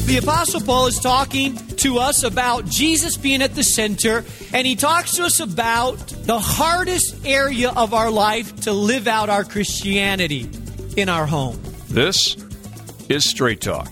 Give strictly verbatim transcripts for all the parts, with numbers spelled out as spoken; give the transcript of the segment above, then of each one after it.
The Apostle Paul is talking to us about Jesus being at the center, and he talks to us about the hardest area of our life to live out our Christianity in our home. This is Straight Talk.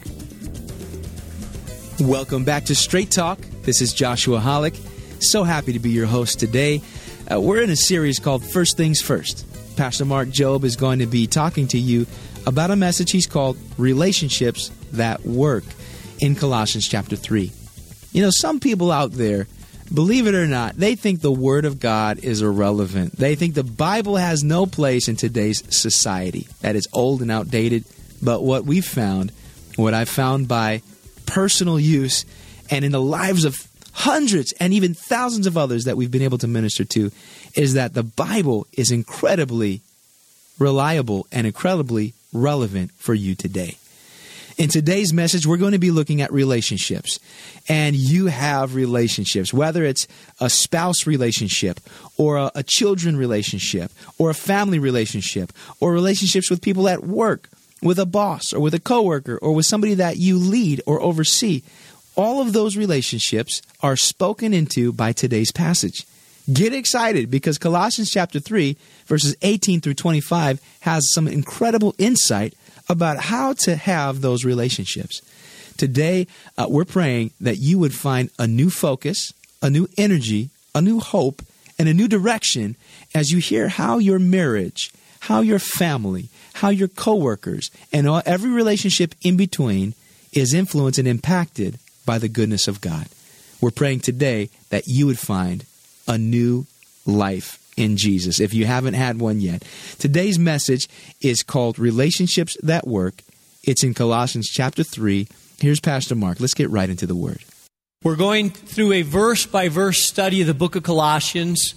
Welcome back to Straight Talk. This is Joshua Hollick. So happy to be your host today. Uh, we're in a series called First Things First. Pastor Mark Jobe is going to be talking to you about a message he's called Relationships That Work in Colossians chapter three. You know, some people out there, believe it or not, they think the Word of God is irrelevant. They think the Bible has no place in today's society, that it's old and outdated. But what we've found, what I've found by personal use and in the lives of hundreds and even thousands of others that we've been able to minister to, is that the Bible is incredibly reliable and incredibly relevant for you today. In today's message, we're going to be looking at relationships. And you have relationships, whether it's a spouse relationship or a, a children relationship or a family relationship or relationships with people at work, with a boss or with a coworker or with somebody that you lead or oversee. All of those relationships are spoken into by today's passage. Get excited because Colossians chapter three, verses eighteen through twenty-five has some incredible insight about how to have those relationships. Today, uh, we're praying that you would find a new focus, a new energy, a new hope, and a new direction as you hear how your marriage, how your family, how your coworkers, and all, every relationship in between is influenced and impacted by the goodness of God. We're praying today that you would find a new life in Jesus, if you haven't had one yet. Today's message is called Relationships That Work. It's in Colossians chapter three. Here's Pastor Mark. Let's get right into the Word. We're going through a verse-by-verse study of the book of Colossians.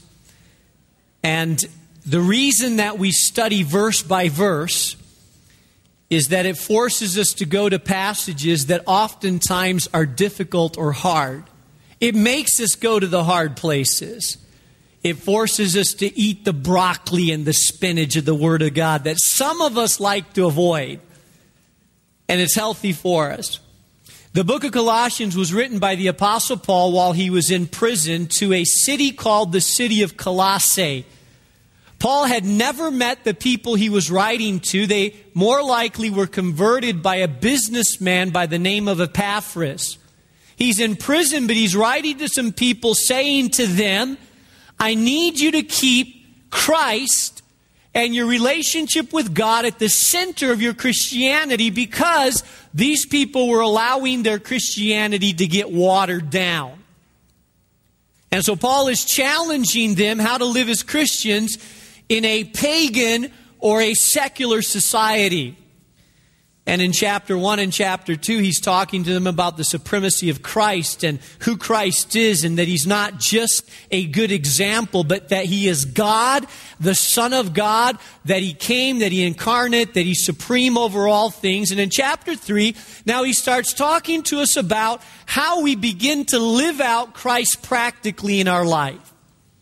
And the reason that we study verse by verse is that it forces us to go to passages that oftentimes are difficult or hard. It makes us go to the hard places. It forces us to eat the broccoli and the spinach of the Word of God that some of us like to avoid. And it's healthy for us. The book of Colossians was written by the Apostle Paul while he was in prison to a city called the city of Colossae. Paul had never met the people he was writing to. They more likely were converted by a businessman by the name of Epaphras. He's in prison, but he's writing to some people saying to them, I need you to keep Christ and your relationship with God at the center of your Christianity because these people were allowing their Christianity to get watered down. And so Paul is challenging them how to live as Christians in a pagan or a secular society. And in chapter one and chapter two, he's talking to them about the supremacy of Christ and who Christ is, and that he's not just a good example, but that he is God, the Son of God, that he came, that he incarnate, that he's supreme over all things. And in chapter three, now he starts talking to us about how we begin to live out Christ practically in our life.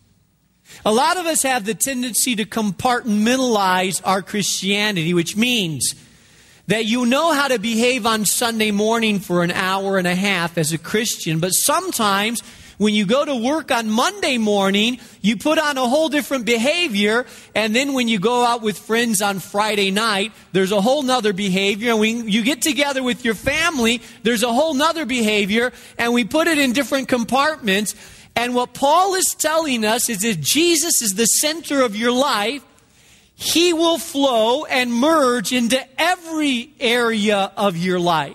A lot of us have the tendency to compartmentalize our Christianity, which means that you know how to behave on Sunday morning for an hour and a half as a Christian, but sometimes when you go to work on Monday morning, you put on a whole different behavior, and then when you go out with friends on Friday night, there's a whole nother behavior, and when you get together with your family, there's a whole nother behavior, and we put it in different compartments. And what Paul is telling us is if Jesus is the center of your life, He will flow and merge into every area of your life.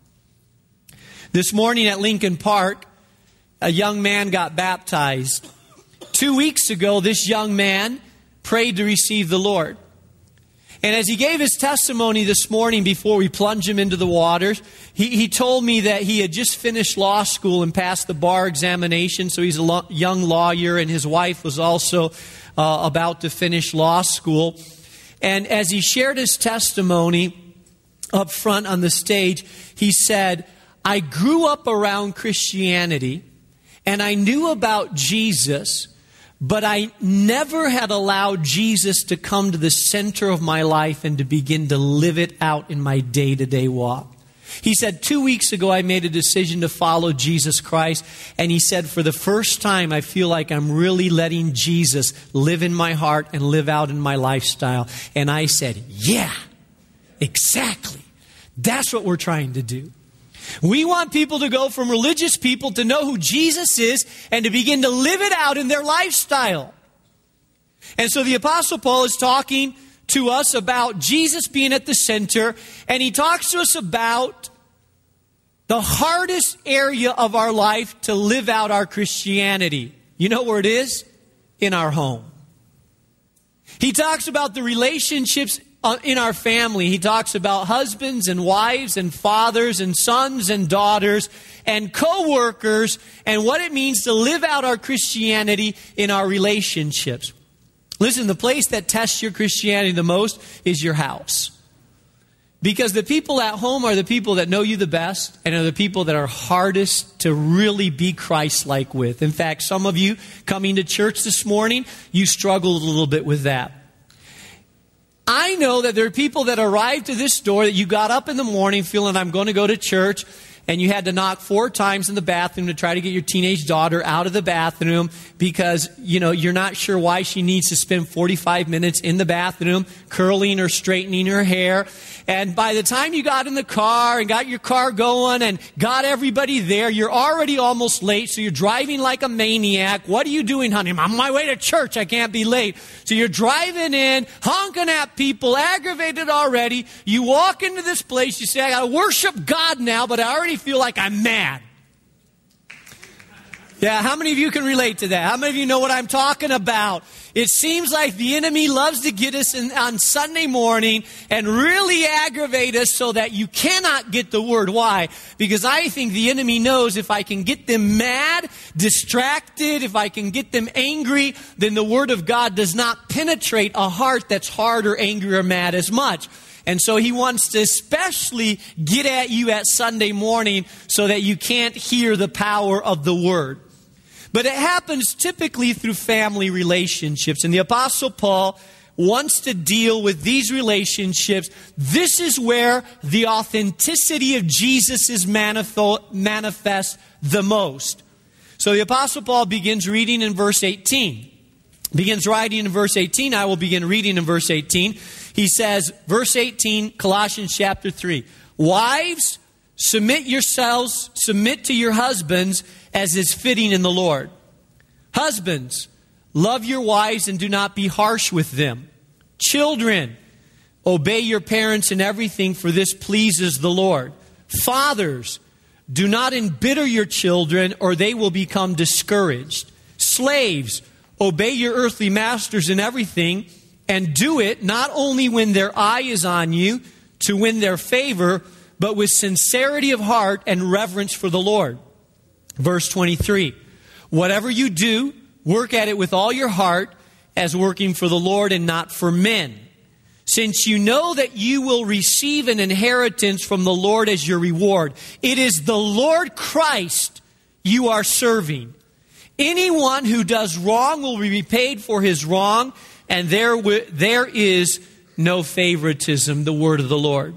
This morning at Lincoln Park, a young man got baptized. Two weeks ago, this young man prayed to receive the Lord. And as he gave his testimony this morning before we plunged him into the waters, he, he told me that he had just finished law school and passed the bar examination. So he's a lo- young lawyer, and his wife was also uh, about to finish law school. And as he shared his testimony up front on the stage, he said, I grew up around Christianity, and I knew about Jesus, but I never had allowed Jesus to come to the center of my life and to begin to live it out in my day-to-day walk. He said, two weeks ago, I made a decision to follow Jesus Christ. And he said, for the first time, I feel like I'm really letting Jesus live in my heart and live out in my lifestyle. And I said, yeah, exactly. That's what we're trying to do. We want people to go from religious people to know who Jesus is and to begin to live it out in their lifestyle. And so the Apostle Paul is talking to us about Jesus being at the center, and he talks to us about the hardest area of our life to live out our Christianity. You know where it is? In our home. He talks about the relationships in our family. He talks about husbands and wives and fathers and sons and daughters and co-workers and what it means to live out our Christianity in our relationships. Listen, the place that tests your Christianity the most is your house. Because the people at home are the people that know you the best and are the people that are hardest to really be Christ-like with. In fact, some of you coming to church this morning, you struggled a little bit with that. I know that there are people that arrived to this door that you got up in the morning feeling, I'm going to go to church, and you had to knock four times in the bathroom to try to get your teenage daughter out of the bathroom because, you know, you're not sure why she needs to spend forty-five minutes in the bathroom curling or straightening her hair. And by the time you got in the car and got your car going and got everybody there, you're already almost late, so you're driving like a maniac. What are you doing, honey? I'm on my way to church. I can't be late. So you're driving in, honking at people, aggravated already. You walk into this place, you say, I got to worship God now, but I already feel like I'm mad. Yeah, how many of you can relate to that? How many of you know what I'm talking about? It seems like the enemy loves to get us in, on Sunday morning and really aggravate us so that you cannot get the word. Why? Because I think the enemy knows if I can get them mad, distracted, if I can get them angry, then the word of God does not penetrate a heart that's hard or angry or mad as much. And so he wants to especially get at you at Sunday morning so that you can't hear the power of the word. But it happens typically through family relationships. And the Apostle Paul wants to deal with these relationships. This is where the authenticity of Jesus is manifest the most. So the Apostle Paul begins reading in verse eighteen. Begins writing in verse eighteen. I will begin reading in verse eighteen. He says, verse eighteen, Colossians chapter three, wives, submit yourselves, submit to your husbands as is fitting in the Lord. Husbands, love your wives and do not be harsh with them. Children, obey your parents in everything, for this pleases the Lord. Fathers, do not embitter your children, or they will become discouraged. Slaves, obey your earthly masters in everything, and do it not only when their eye is on you to win their favor, but with sincerity of heart and reverence for the Lord. Verse twenty-three, whatever you do, work at it with all your heart as working for the Lord and not for men, since you know that you will receive an inheritance from the Lord as your reward. It is the Lord Christ you are serving. Anyone who does wrong will be repaid for his wrong, and there, w- there is no favoritism, the word of the Lord.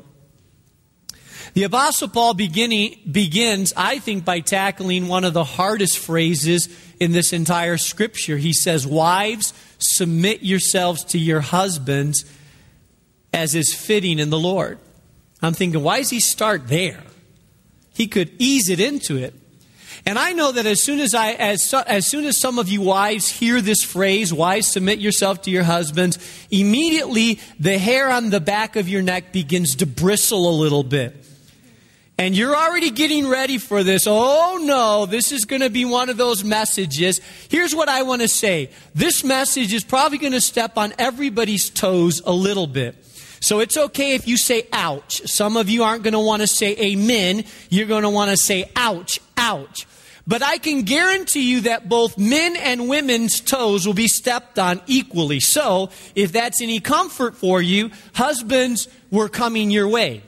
The Apostle Paul beginning, begins, I think, by tackling one of the hardest phrases in this entire scripture. He says, wives, submit yourselves to your husbands as is fitting in the Lord. I'm thinking, why does he start there? He could ease it into it. And I know that as soon as I, as, as soon as some of you wives hear this phrase, wives, submit yourself to your husbands, immediately the hair on the back of your neck begins to bristle a little bit. And you're already getting ready for this. Oh no, this is going to be one of those messages. Here's what I want to say. This message is probably going to step on everybody's toes a little bit. So it's okay if you say ouch. Some of you aren't going to want to say amen. You're going to want to say ouch, ouch. But I can guarantee you that both men and women's toes will be stepped on equally. So if that's any comfort for you, husbands, we're coming your way.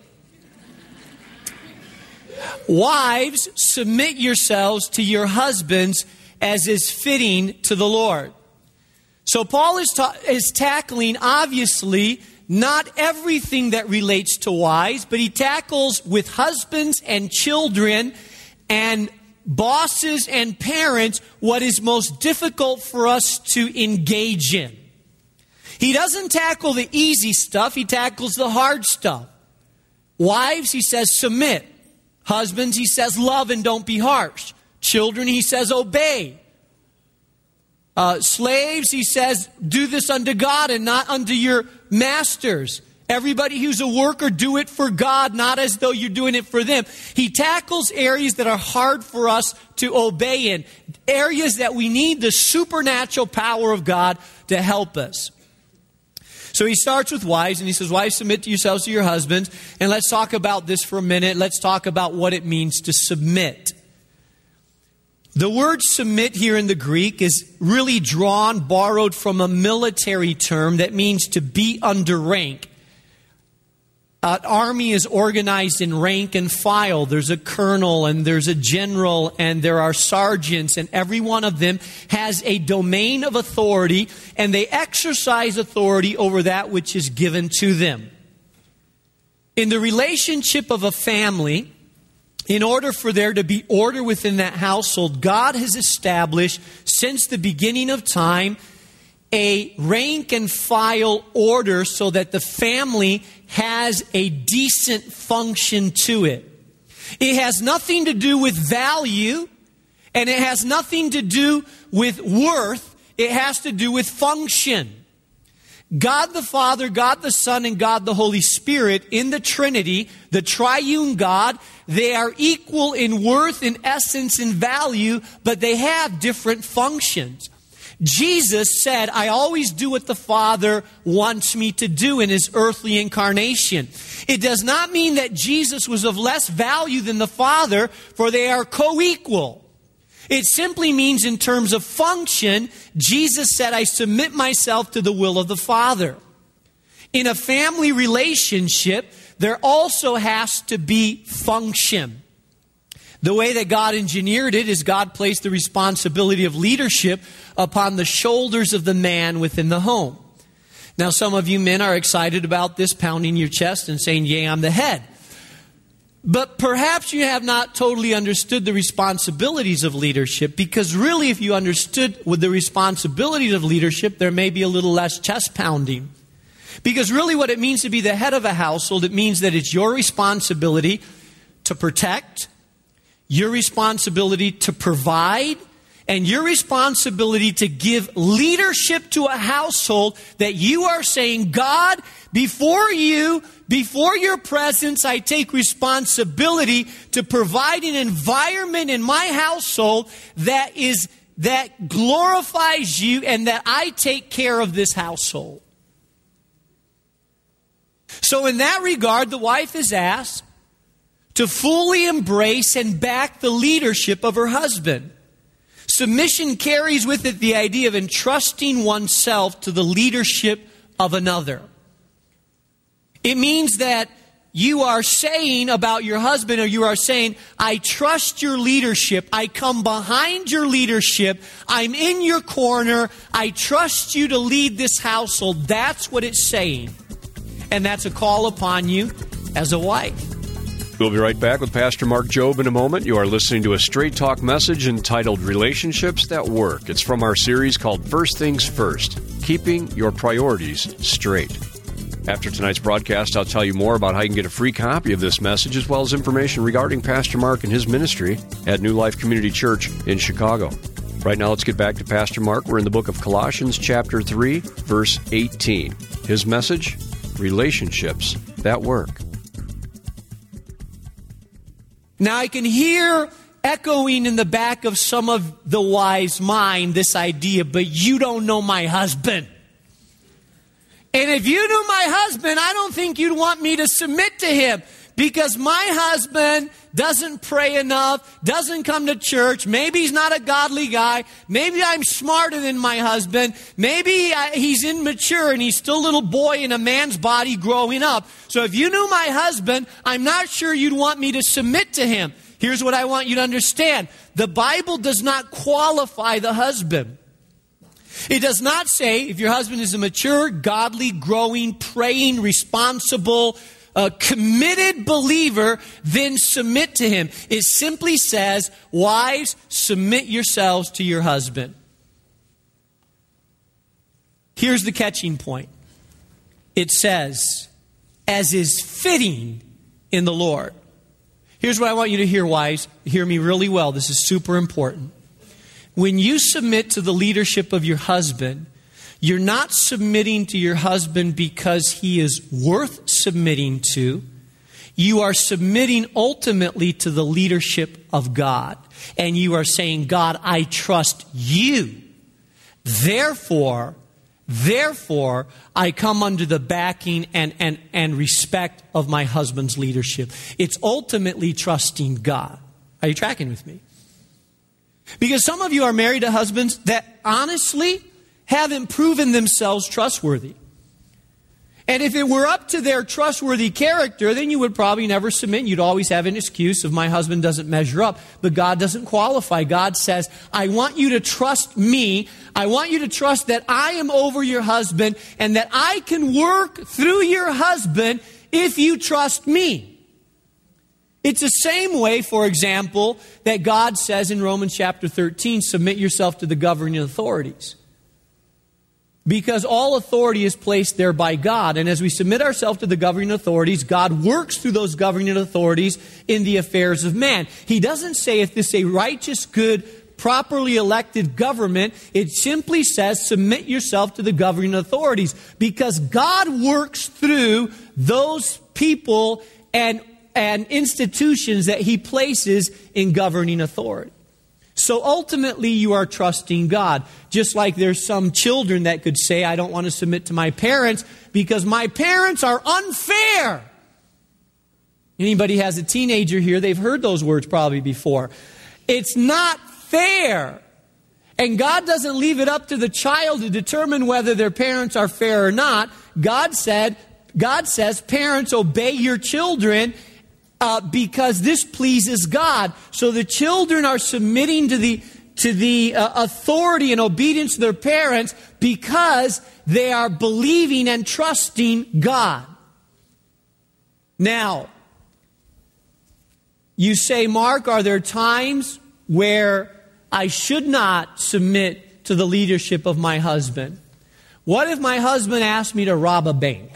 Wives, submit yourselves to your husbands as is fitting to the Lord. So Paul is, ta- is tackling, obviously, not everything that relates to wives, but he tackles with husbands and children and bosses and parents what is most difficult for us to engage in. He doesn't tackle the easy stuff, he tackles the hard stuff. Wives, he says, submit. Husbands, he says, love and don't be harsh. Children, he says, obey. Uh, slaves, he says, do this unto God and not unto your masters. Everybody who's a worker, do it for God, not as though you're doing it for them. He tackles areas that are hard for us to obey in, areas that we need the supernatural power of God to help us. So he starts with wives, and he says, wives, submit to yourselves to your husbands. And let's talk about this for a minute. Let's talk about what it means to submit. The word submit here in the Greek is really drawn, borrowed from a military term that means to be under rank. An army is organized in rank and file. There's a colonel and there's a general and there are sergeants, and every one of them has a domain of authority, and they exercise authority over that which is given to them. In the relationship of a family, in order for there to be order within that household, God has established since the beginning of time a rank and file order so that the family has a decent function to it. It has nothing to do with value, and it has nothing to do with worth. It has to do with function. God the Father, God the Son, and God the Holy Spirit in the Trinity, the triune God, they are equal in worth, in essence, in value, but they have different functions. Jesus said, I always do what the Father wants me to do in his earthly incarnation. It does not mean that Jesus was of less value than the Father, for they are co-equal. It simply means in terms of function, Jesus said, I submit myself to the will of the Father. In a family relationship, there also has to be function. The way that God engineered it is God placed the responsibility of leadership upon the shoulders of the man within the home. Now, some of you men are excited about this, pounding your chest and saying, yea, I'm the head. But perhaps you have not totally understood the responsibilities of leadership, because really if you understood with the responsibilities of leadership, there may be a little less chest pounding. Because really what it means to be the head of a household, it means that it's your responsibility to protect, your responsibility to provide, and your responsibility to give leadership to a household that you are saying, God, before you, before your presence, I take responsibility to provide an environment in my household that is that glorifies you, and that I take care of this household. So in that regard, the wife is asked to fully embrace and back the leadership of her husband. Submission carries with it the idea of entrusting oneself to the leadership of another. It means that you are saying about your husband, or you are saying, I trust your leadership. I come behind your leadership. I'm in your corner. I trust you to lead this household. That's what it's saying. And that's a call upon you as a wife. We'll be right back with Pastor Mark Jobe in a moment. You are listening to a Straight Talk message entitled Relationships That Work. It's from our series called First Things First, Keeping Your Priorities Straight. After tonight's broadcast, I'll tell you more about how you can get a free copy of this message, as well as information regarding Pastor Mark and his ministry at New Life Community Church in Chicago. Right now, let's get back to Pastor Mark. We're in the book of Colossians, chapter three, verse eighteen. His message, Relationships That Work. Now I can hear echoing in the back of some of the wives' mind this idea, but you don't know my husband. And if you knew my husband, I don't think you'd want me to submit to him, because my husband doesn't pray enough, doesn't come to church. Maybe he's not a godly guy. Maybe I'm smarter than my husband. Maybe he's immature and he's still a little boy in a man's body growing up. So if you knew my husband, I'm not sure you'd want me to submit to him. Here's what I want you to understand. The Bible does not qualify the husband. It does not say if your husband is a mature, godly, growing, praying, responsible, uh, committed believer, then submit to him. It simply says, wives, submit yourselves to your husband. Here's the catching point. It says, as is fitting in the Lord. Here's what I want you to hear, wives. Hear me really well. This is super important. When you submit to the leadership of your husband, you're not submitting to your husband because he is worth submitting to. You are submitting ultimately to the leadership of God. And you are saying, God, I trust you. Therefore, therefore, I come under the backing and, and, and respect of my husband's leadership. It's ultimately trusting God. Are you tracking with me? Because some of you are married to husbands that honestly haven't proven themselves trustworthy. And if it were up to their trustworthy character, then you would probably never submit. You'd always have an excuse of my husband doesn't measure up. But God doesn't qualify. God says, I want you to trust me. I want you to trust that I am over your husband and that I can work through your husband if you trust me. It's the same way, for example, that God says in Romans chapter thirteen, submit yourself to the governing authorities. Because all authority is placed there by God. And as we submit ourselves to the governing authorities, God works through those governing authorities in the affairs of man. He doesn't say if this is a righteous, good, properly elected government. It simply says submit yourself to the governing authorities. Because God works through those people and and institutions that He places in governing authority. So ultimately you are trusting God. Just like there's some children that could say, I don't want to submit to my parents because my parents are unfair. Anybody has a teenager here, they've heard those words probably before. It's not fair. And God doesn't leave it up to the child to determine whether their parents are fair or not. God said, God says, parents, obey your children Uh, because this pleases God. So the children are submitting to the to the uh, authority and obedience of their parents because they are believing and trusting God. Now, you say, Mark, are there times where I should not submit to the leadership of my husband? What if my husband asked me to rob a bank?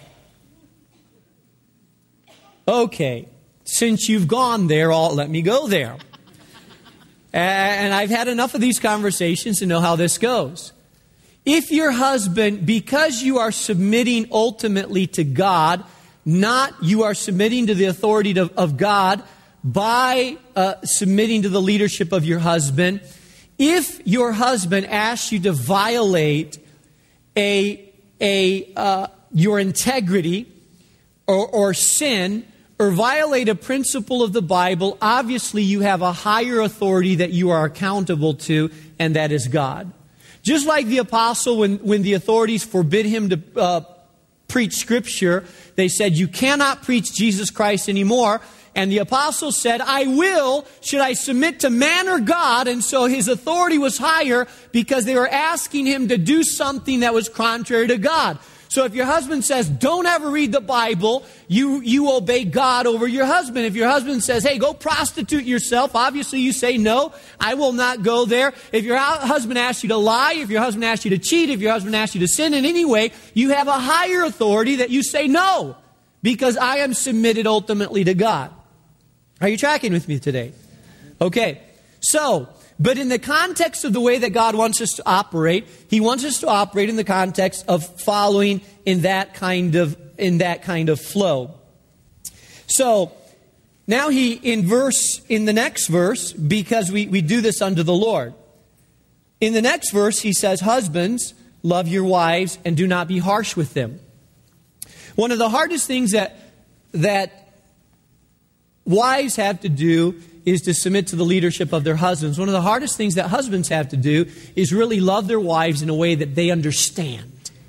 Okay. Since you've gone there, all, let me go there. And I've had enough of these conversations to know how this goes. If your husband, because you are submitting ultimately to God, not you are submitting to the authority of, of God by uh, submitting to the leadership of your husband, if your husband asks you to violate a a uh, your integrity or, or sin, or violate a principle of the Bible, obviously you have a higher authority that you are accountable to, and that is God. Just like the apostle, when, when the authorities forbid him to uh, preach Scripture, they said, you cannot preach Jesus Christ anymore. And the apostle said, I will, should I submit to man or God? And so his authority was higher because they were asking him to do something that was contrary to God. So if your husband says, don't ever read the Bible, you, you obey God over your husband. If your husband says, hey, go prostitute yourself, obviously you say, no, I will not go there. If your husband asks you to lie, if your husband asks you to cheat, if your husband asks you to sin in any way, you have a higher authority that you say no, because I am submitted ultimately to God. Are you tracking with me today? Okay, so... But in the context of the way that God wants us to operate, He wants us to operate in the context of following in that kind of in that kind of flow. So now he in verse in the next verse, because we, we do this unto the Lord. In the next verse, he says, husbands, love your wives and do not be harsh with them. One of the hardest things that that wives have to do is to submit to the leadership of their husbands. One of the hardest things that husbands have to do is really love their wives in a way that they understand.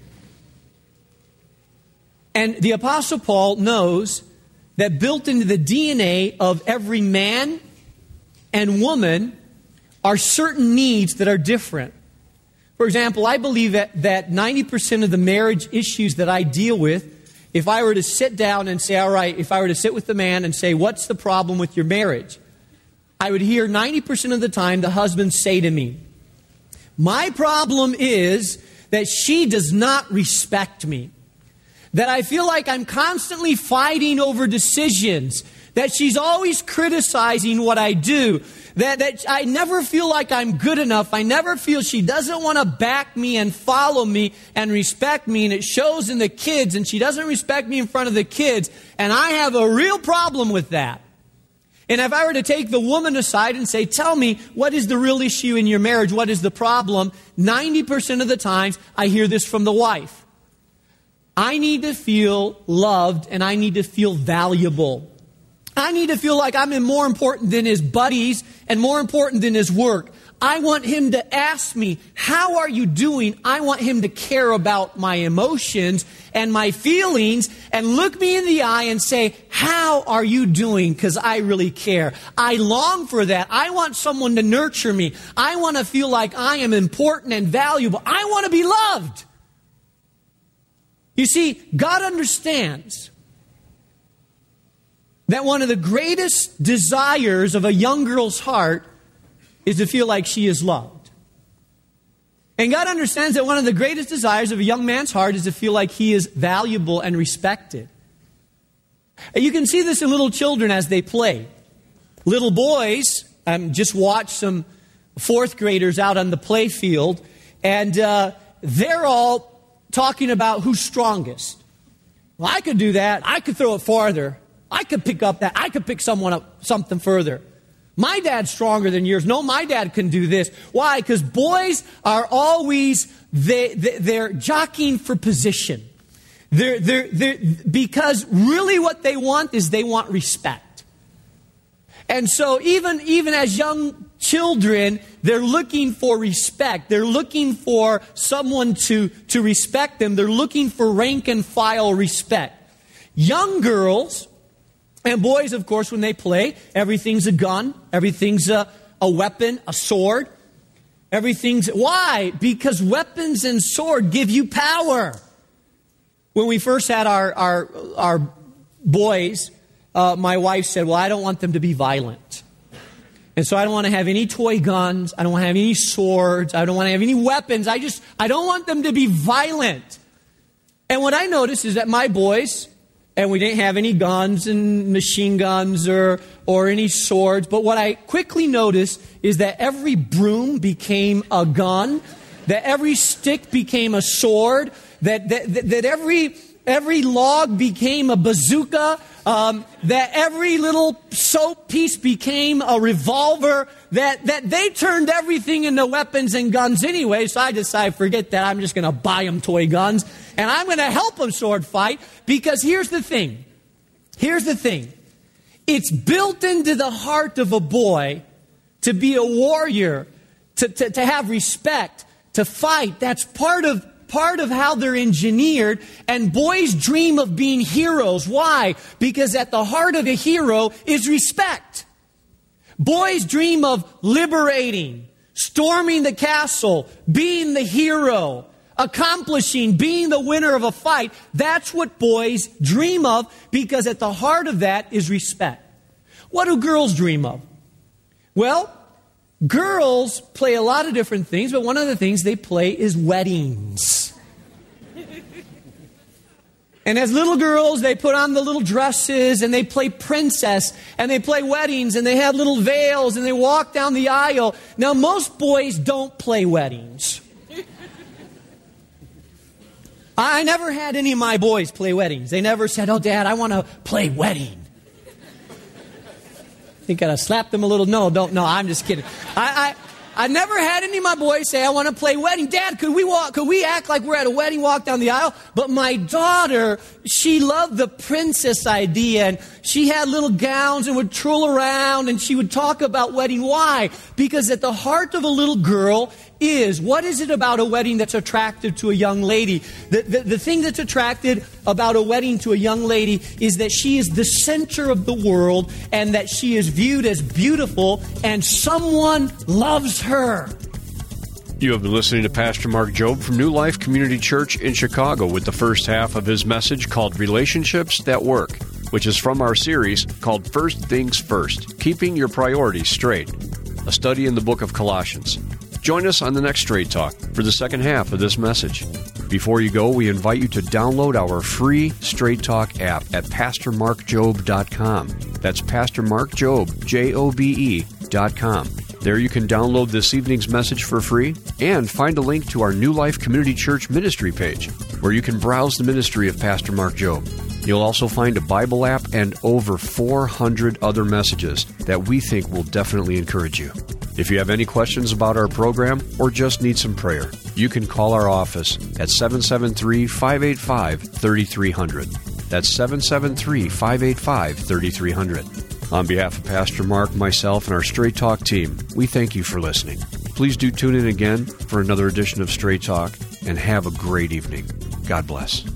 And the Apostle Paul knows that built into the D N A of every man and woman are certain needs that are different. For example, I believe that, that ninety percent of the marriage issues that I deal with, if I were to sit down and say, all right, if I were to sit with the man and say, what's the problem with your marriage? I would hear ninety percent of the time the husband say to me, my problem is that she does not respect me. That I feel like I'm constantly fighting over decisions. That she's always criticizing what I do. That, that I never feel like I'm good enough. I never feel she doesn't want to back me and follow me and respect me. And it shows in the kids. And she doesn't respect me in front of the kids. And I have a real problem with that. And if I were to take the woman aside and say, tell me, what is the real issue in your marriage? What is the problem? ninety percent of the times, I hear this from the wife. I need to feel loved and I need to feel valuable. I need to feel like I'm more important than his buddies and more important than his work. I want him to ask me, how are you doing? I want him to care about my emotions and my feelings and look me in the eye and say, how are you doing? Because I really care. I long for that. I want someone to nurture me. I want to feel like I am important and valuable. I want to be loved. You see, God understands that one of the greatest desires of a young girl's heart is to feel like she is loved. And God understands that one of the greatest desires of a young man's heart is to feel like he is valuable and respected. And you can see this in little children as they play. Little boys, um, just watch some fourth graders out on the play field, and uh, they're all talking about who's strongest. Well, I could do that. I could throw it farther. I could pick up that. I could pick someone up something further. My dad's stronger than yours. No, my dad can do this. Why? Because boys are always, they, they, they're jockeying for position. They're, they're, they're, because really what they want is they want respect. And so even, even as young children, they're looking for respect. They're looking for someone to, to respect them. They're looking for rank and file respect. Young girls and boys, of course, when they play, everything's a gun, everything's a, a weapon, a sword. Everything's... Why? Because weapons and sword give you power. When we first had our, our, our boys, uh, my wife said, well, I don't want them to be violent. And so I don't want to have any toy guns. I don't want to have any swords. I don't want to have any weapons. I just, I don't want them to be violent. And what I noticed is that my boys... And we didn't have any guns and machine guns or, or any swords. But what I quickly noticed is that every broom became a gun, that every stick became a sword, that, that, that, that every, every log became a bazooka, um, that every little soap piece became a revolver, that, that they turned everything into weapons and guns anyway. So I decided, forget that, I'm just going to buy them toy guns. And I'm going to help them sword fight, because here's the thing. Here's the thing. It's built into the heart of a boy to be a warrior, to, to, to have respect, to fight. That's part of part of how they're engineered. And boys dream of being heroes. Why? Because at the heart of a hero is respect. Boys dream of liberating, storming the castle, being the hero, accomplishing, being the winner of a fight. That's what boys dream of, because at the heart of that is respect. What do girls dream of? Well, girls play a lot of different things, but one of the things they play is weddings. And as little girls, they put on the little dresses and they play princess and they play weddings and they have little veils and they walk down the aisle. Now, most boys don't play weddings. I never had any of my boys play weddings. They never said, oh, Dad, I want to play wedding. Think I'd have slapped them a little. No, don't. No, I'm just kidding. I, I, I never had any of my boys say, I want to play wedding. Dad, could we walk? Could we act like we're at a wedding, walk down the aisle? But my daughter, she loved the princess idea, and she had little gowns and would twirl around, and she would talk about wedding. Why? Because at the heart of a little girl is, what is it about a wedding that's attractive to a young lady? The, the, the thing that's attracted about a wedding to a young lady is that she is the center of the world, and that she is viewed as beautiful, and someone loves her. You have been listening to Pastor Mark Jobe from New Life Community Church in Chicago with the first half of his message called Relationships That Work, which is from our series called First Things First, Keeping Your Priorities Straight, a study in the book of Colossians. Join us on the next Straight Talk for the second half of this message. Before you go, we invite you to download our free Straight Talk app at pastor mark jobe dot com. That's Pastor Mark Jobe, J O B E, dot com. There you can download this evening's message for free and find a link to our New Life Community Church ministry page where you can browse the ministry of Pastor Mark Jobe. You'll also find a Bible app and over four hundred other messages that we think will definitely encourage you. If you have any questions about our program or just need some prayer, you can call our office at seven seven three, five eight five, three three zero zero. That's seven seven three, five eight five, three three zero zero. On behalf of Pastor Mark, myself, and our Straight Talk team, we thank you for listening. Please do tune in again for another edition of Straight Talk, and have a great evening. God bless.